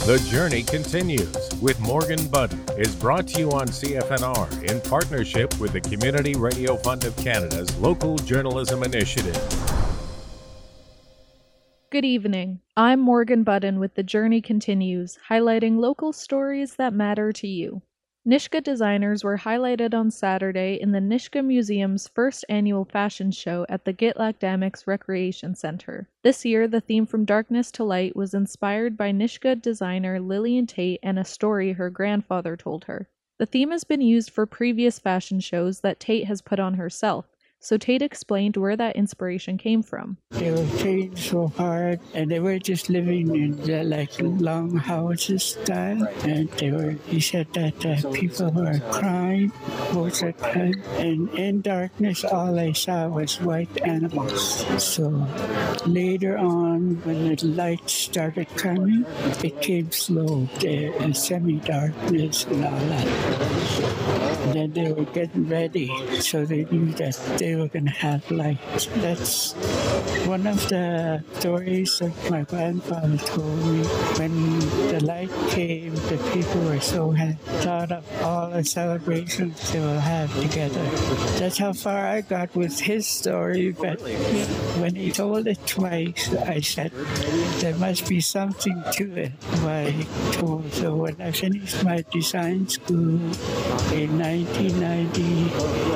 The Journey Continues with Morgan Budden is brought to you on CFNR in partnership with the Community Radio Fund of Canada's Local Journalism Initiative. Good evening. I'm Morgan Budden with The Journey Continues, highlighting local stories that matter to you. Nisga'a designers were highlighted on Saturday in the Nisga'a Museum's first annual fashion show at the Gitlach Damics Recreation Centre. This year, the theme From Darkness to Light was inspired by Nisga'a designer Lillian Tate and a story her grandfather told her. The theme has been used for previous fashion shows that Tate has put on herself, so Tate explained where that inspiration came from. They were trained so hard, and they were just living in the long houses style. And he said that people were crying most of the time. And in darkness, all I saw was white animals. So later on, when the light started coming, it came slow, the semi-darkness and all that. And then they were getting ready, so they knew that they were going to have light. That's one of the stories that my grandfather told me. When the light came, the people were so happy, thought of all the celebrations they will have together. That's how far I got with his story, but when he told it twice, I said, there must be something to it, why he told. So when I finished my design school in 1990,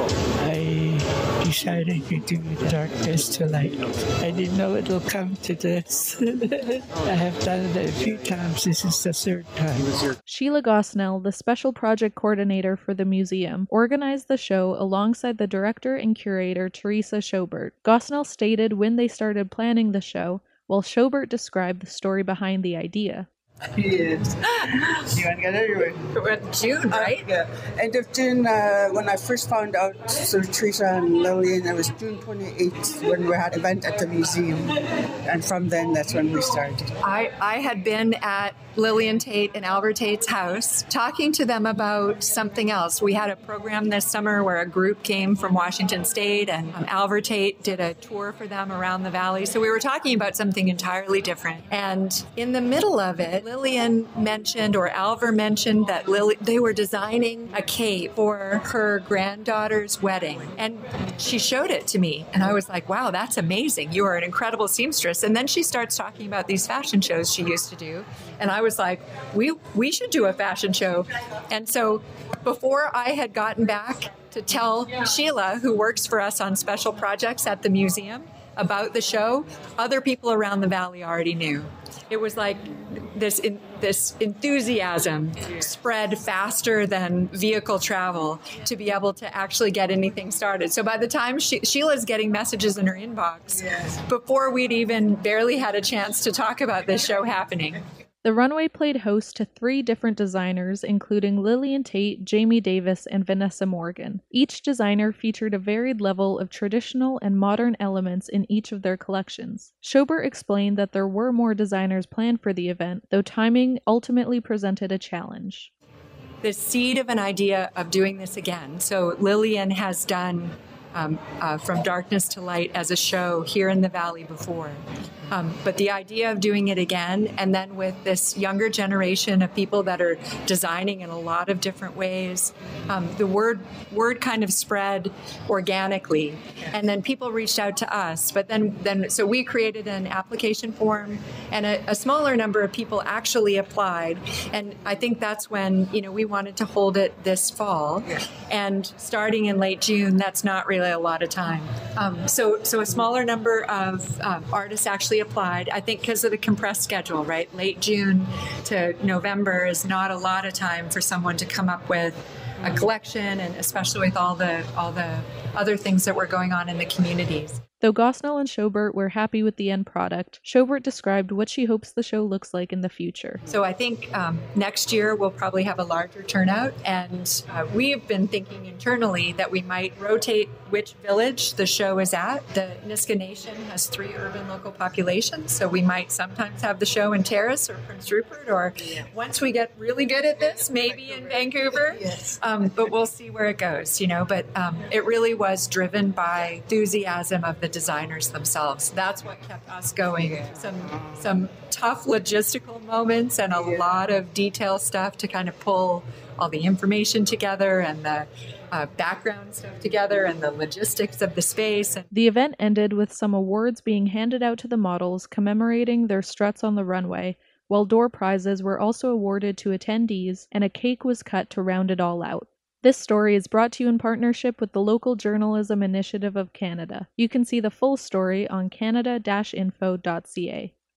I decided to do Darkness to Light. I didn't know it will come to this. I have done it a few times. This is the third time. Sheila Gosnell, the special project coordinator for the museum, organized the show alongside the director and curator Teresa Schobert. Gosnell stated when they started planning the show, while Schobert described the story behind the idea. Yes. You want to get it? We're in June, right? Yeah. End of June, when I first found out Teresa and Lillian, it was June 28th when we had an event at the museum. And from then, that's when we started. I had been at Lillian Tate and Albert Tate's house talking to them about something else. We had a program this summer where a group came from Washington State, and Albert Tate did a tour for them around the valley. So we were talking about something entirely different. And in the middle of it, Lillian mentioned, or Alver mentioned, that they were designing a cape for her granddaughter's wedding. And she showed it to me. And I was like, wow, that's amazing. You are an incredible seamstress. And then she starts talking about these fashion shows she used to do. And I was like, we should do a fashion show. And so before I had gotten back to tell Sheila, who works for us on special projects at the museum, about the show, other people around the valley already knew. It was like this enthusiasm spread faster than vehicle travel to be able to actually get anything started. So by the time Sheila's getting messages in her inbox, before we'd even barely had a chance to talk about this show happening. The runway played host to 3 different designers, including Lillian Tate, Jamie Davis, and Vanessa Morgan. Each designer featured a varied level of traditional and modern elements in each of their collections. Schobert explained that there were more designers planned for the event, though timing ultimately presented a challenge. The seed of an idea of doing this again. So Lillian has done From Darkness to Light as a show here in the Valley before. But the idea of doing it again, and then with this younger generation of people that are designing in a lot of different ways, the word kind of spread organically, and then people reached out to us. But then so we created an application form, and a smaller number of people actually applied. And I think that's when we wanted to hold it this fall, and starting in late June, that's not really a lot of time. So a smaller number of artists actually applied, I think because of the compressed schedule, right? Late June to November is not a lot of time for someone to come up with a collection, and especially with all the other things that were going on in the communities. Though Gosnell and Schobert were happy with the end product, Schobert described what she hopes the show looks like in the future. So I think next year we'll probably have a larger turnout, and we've been thinking internally that we might rotate which village the show is at. The Nisga'a Nation has 3 urban local populations, so we might sometimes have the show in Terrace or Prince Rupert, or once we get really good at this, maybe in Vancouver. But we'll see where it goes, But it really was driven by enthusiasm of the designers themselves. That's what kept us going. Some tough logistical moments and a lot of detail stuff to kind of pull all the information together and the background stuff together and the logistics of the space. The event ended with some awards being handed out to the models commemorating their struts on the runway, while door prizes were also awarded to attendees and a cake was cut to round it all out. This story is brought to you in partnership with the Local Journalism Initiative of Canada. You can see the full story on canada-info.ca.